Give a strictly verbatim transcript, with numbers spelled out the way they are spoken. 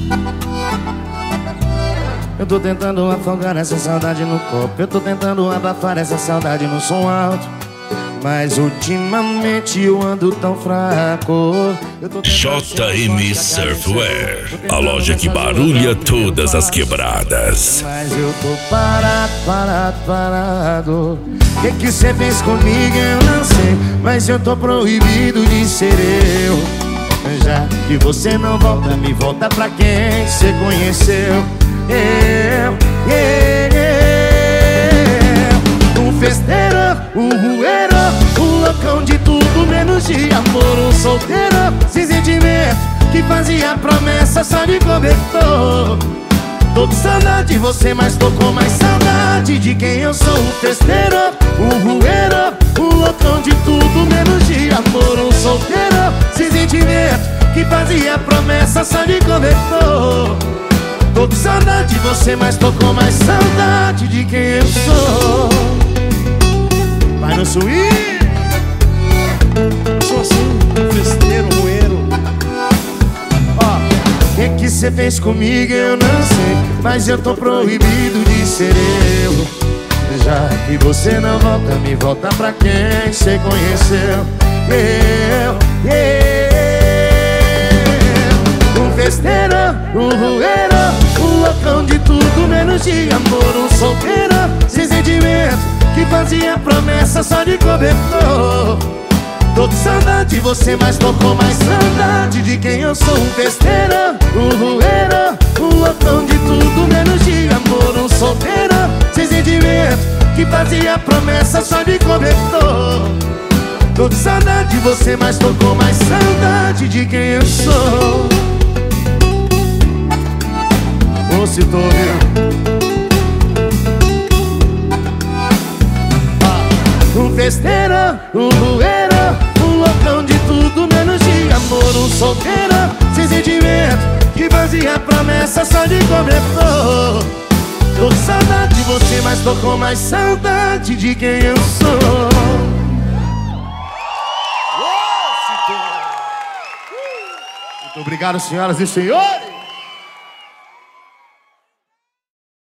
Eu tô tentando afogar essa saudade no copo. Eu tô tentando abafar essa saudade no som alto, mas ultimamente eu ando tão fraco. J M Surfwear, a loja que barulha todas as quebradas. Mas eu tô parado, parado, parado. O que que cê fez comigo eu não sei, mas eu tô proibido de ser eu. Já que você não volta, me volta pra quem cê conheceu. Eu, eu, eu. Um festeiro, um rueiro, um loucão de tudo menos de amor. Um solteiro, sem sentimento, que fazia promessa só de cobertor. Tô com saudade de você, mas tô com mais saudade de quem eu sou. Um festeiro, um rueiro, um loucão de tudo menos de amor. Um solteiro, sem sentimento, que fazia promessa só de cobertor. Tô com saudade de você, mas tô com mais saudade de quem eu sou. Vai no swing. Sou assim, festeiro, roeiro. Ó, o que que cê fez comigo eu não sei, mas eu tô proibido de ser eu. Já que você não volta, me volta pra quem cê conheceu. Eu, eu. Um festeiro, um roeiro, um loucão de tudo menos de amor. Um solteiro, sem sentimento, que fazia promessa só de cobertor. Tô com saudade de você, mas tô com mais saudade de quem eu sou. Um festeiro, um roeiro, um loucão de tudo menos de amor. Um solteiro, sem sentimento, que fazia promessa só de cobertor. Tô com saudade de você, mas tô com mais saudade de quem eu sou. Ô, se tô ouvindo. Um festeiro, um roeiro, um loucão de tudo menos de amor. Um solteiro, sem sentimento, que fazia promessa só de cobertor. Tô com saudade de você, mas tô com mais saudade de quem eu sou. Muito obrigado, senhoras e senhores.